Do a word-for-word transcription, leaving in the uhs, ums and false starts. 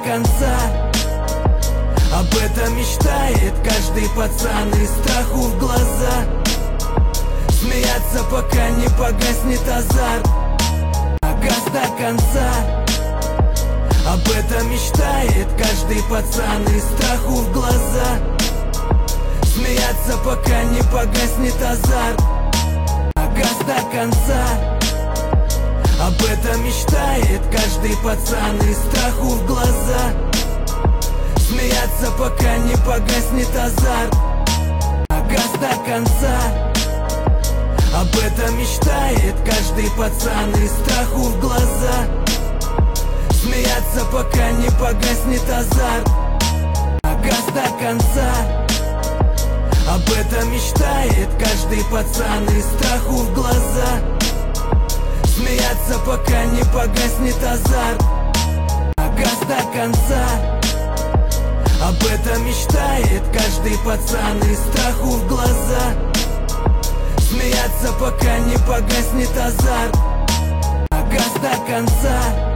конца. Об этом мечтает каждый пацан, и страху в глаза. Смеяться, пока не погаснет азарт. Газ до конца. Об этом мечтает каждый пацан, и страху в глаза. Смеяться, пока не погаснет азарт. Газ до конца. Об этом мечтает каждый пацан, и страху в глаза. Смеяться, пока не погаснет азарт. Газ до конца. Об этом мечтает каждый пацан, и страху в глаза. Смеяться, пока не погаснет азарт. Газ до конца. Об этом мечтает каждый пацан, и страху в глаза. Смеяться, пока не погаснет азарт. Газ до конца. Об этом мечтает каждый пацан, и страху в глаза. Смеяться, пока не погаснет азарт. Газ до конца.